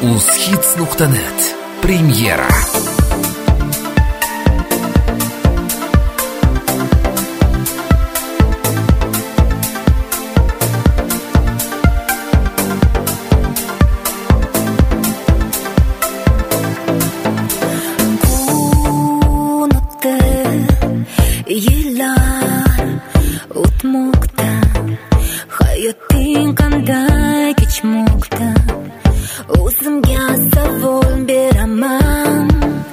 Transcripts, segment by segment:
uzhits.net premyera. Yillar o'tmoqda, hayoting qanday kechmoqda, o'zimga savol beraman.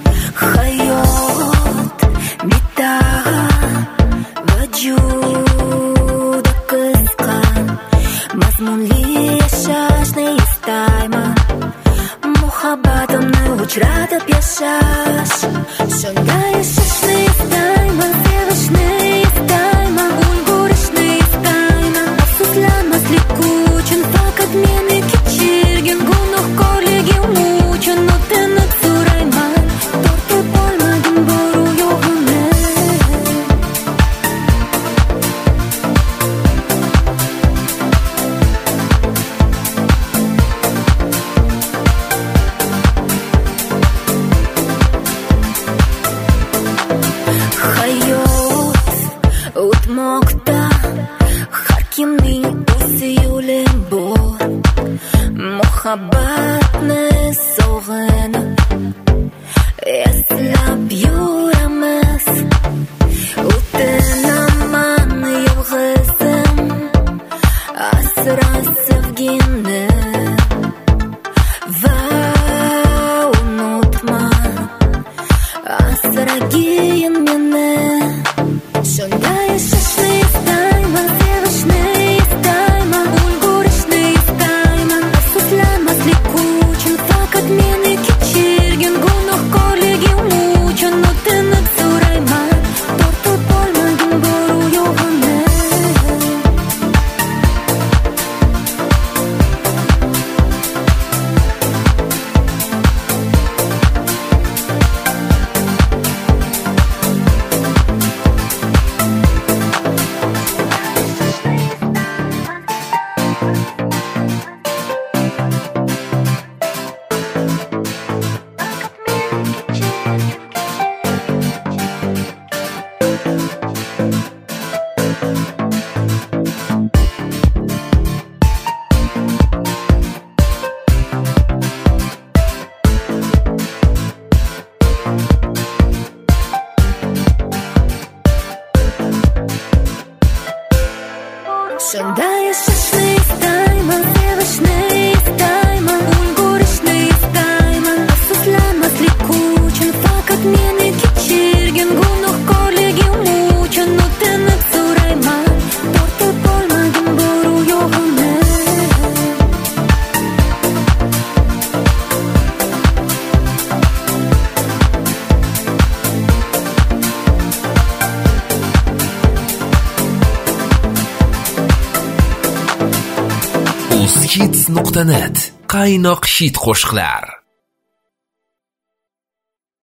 Hayot bitta va juda qisqa, mazmunli yashashni istayman, muhabbatimni uchratib yashash, shunday yashashni istayman. O'tmoqda, har kimning o'z yo'li bor. Muhabbatni sog'inib eslab yuramiz. O'tinaman yolg'izim, asra sevgini va unutma, asragin meni. Shunday yashashni istayman, sevishni istayman, ulgurishni istayman. Afsuslanmaslik uchun faqat meni kechirgin, gunohkorligim uchun o'tinib so'rayman. Tortib olmagin bor u yo'g'ini. Shunday yashashni istayman, sevishni istayman, ulgurishni istayman. Afsuslanmaslik uchun faqat meni kechirgin, gunohkorligim uchun o'tinib so'rayman. Tortib olmagin bor u yo'g'ini. uzhits.net qaynoq hit qo'shiqlar.